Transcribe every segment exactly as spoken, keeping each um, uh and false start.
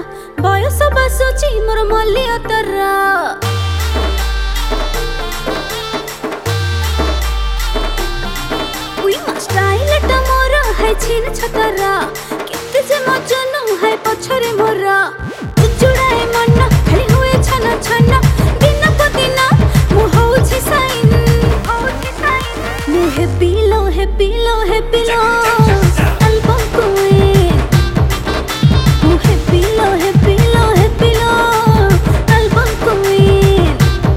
बयस बासुची मोर मल्ली अतरा उई स्टाइल टा मोर है छिन छतरा केते जे मजनू है पछरे मोरा उजुड़ाए मन खाली हुए छन छन दिन को दिन मु होउछि साइन होउछि साइन मु हे बिलो हे बिलो हे बिलो एल्बम क्वीन मु हे बिलो हे बिलो हे बिलो एल्बम क्वीन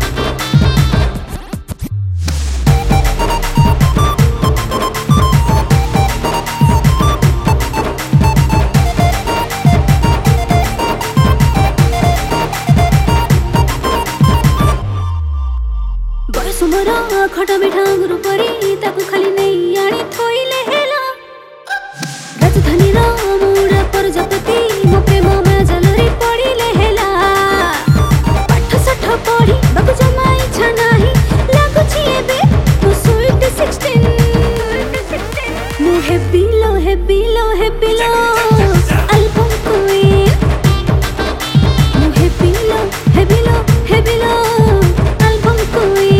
बयस मोर खटा मिठा गुरु परी ताकू खाली नहीं आनी थोइले हेला राजधानी रा मुड़ा प्रजापति मो प्रेम में जलरी पड़िले हेला पाठ साठ पढ़ी बाबू जमा इच्छा नाही लागुछि एबे मो स्वीट सिक्सटीन मो हे बिलो हे बिलो हे बिलो एल्बम क्वीन मो हे बिलो हे बिलो हे बिलो एल्बम क्वीन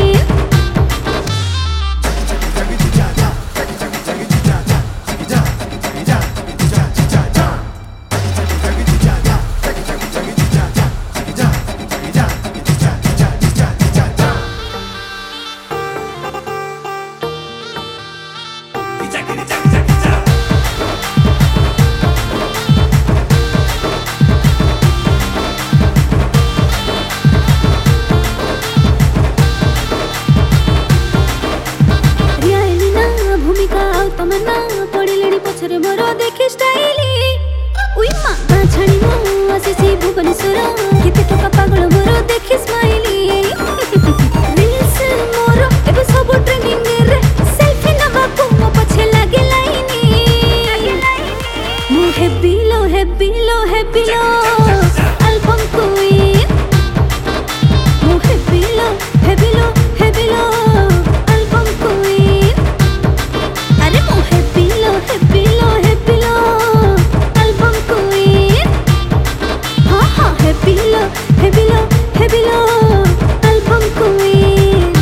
तमन्ना पड़िलेनी पछरे मोर देखि स्टाइली उई मां छाणी मो आसीसी भुवनेश्वर केते टका पागल मोर देखि स्माइली रील्स मोर एबे सब ट्रेनिंग रे सेल्फी नबा को मो पछे लागे लाइनी मु हे बिलो हे बिलो हे बिलो एल्बम क्वीन मु हे बिलो हे बिलो हे बिलो एल्बम क्वीन अरे मु हे बिलो हे बिलो हे बिलो एल्बम क्वीन हाँ हाँ हे बिलो हे बिलो हे बिलो एल्बम क्वीन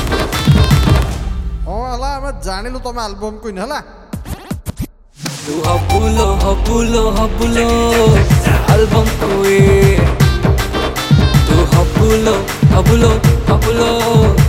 ओ हला हम जानिलु तमे एल्बम क्वीन हला तू हबुलो हबुलो हबुलो एल्बम क्वीन तू हबुलो हबुलो हबुलो